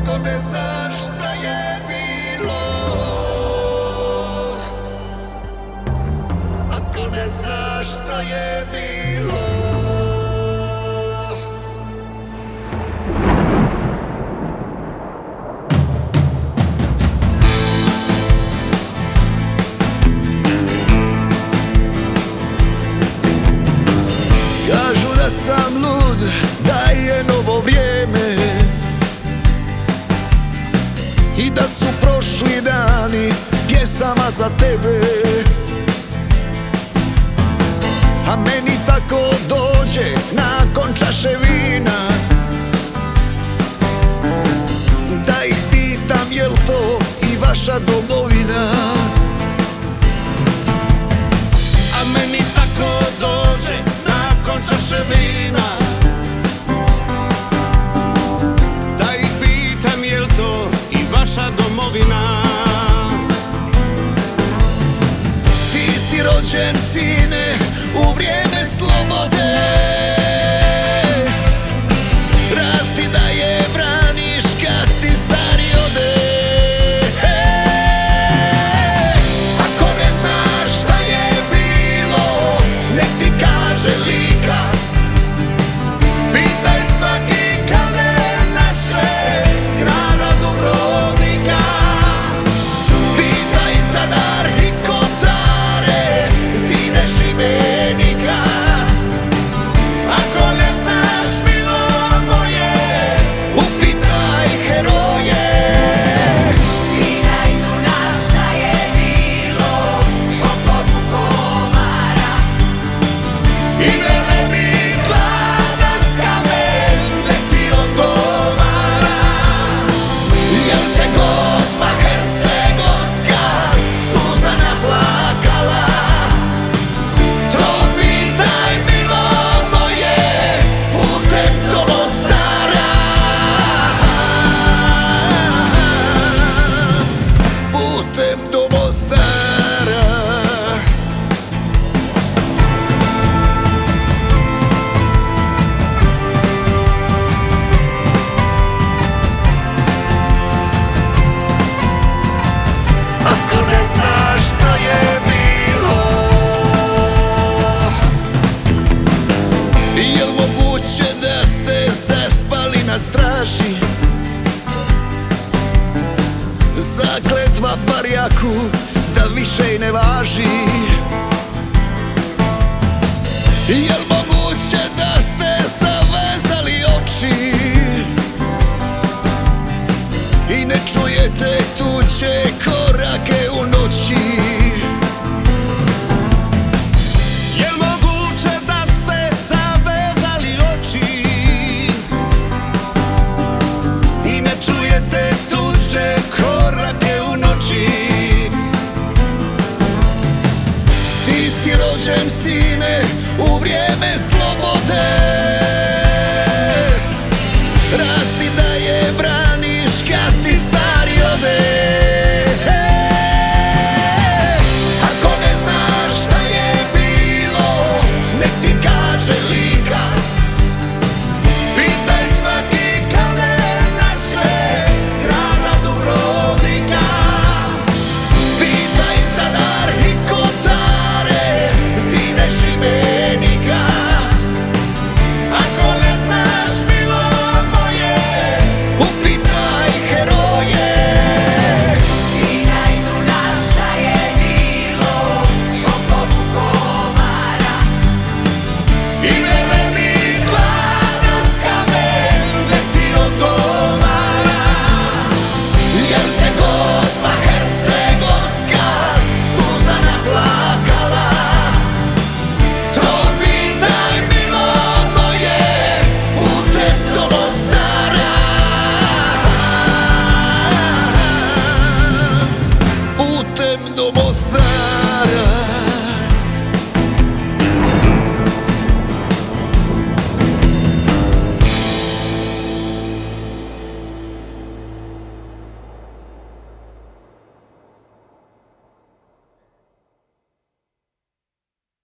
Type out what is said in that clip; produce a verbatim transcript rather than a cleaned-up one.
Ako ne znaš šta je bilo, ako ne znaš šta je bilo. Kažu da sam lud, da je novo vrijeme i da su prošli dani pjesama za tebe, a meni tako dođe nakon čaše vina da ih pitam jel to i vaša domovina. A meni tako dođe nakon čaše vina da ih pitam jel to i vaša domovina. Ti si rođen sine u vrijeme slobode, rasti da je braniš kad ti stari ode. Ako ne znaš šta je bilo, nek ti kaže Lika. Pitaj svaki kamen naše grada Dubrovnika. Pitaj Zadar i Kotare, zide Šibenika. Ako ne znaš bilo moje, upitaj heroje. Pitaj Duna šta je bilo oko Vukovara i velebit gladan kamen leti odgovara. Jel se Gospa Hercegovska suza naplakala? To pitaj milo moje putem do Mostara, putem do Mostara. Ako ne znaš šta je bilo, jel moguće da ste zaspali na straži? Zakletva barjaku da više i ne važi. Jel moguće da ste zavezali oči i ne čujete tuđe korake u noći? Jel moguće da ste zavezali oči I ne čujete tuđe korake u noći? Ti si rođen sine u vrijeme slobode, rasti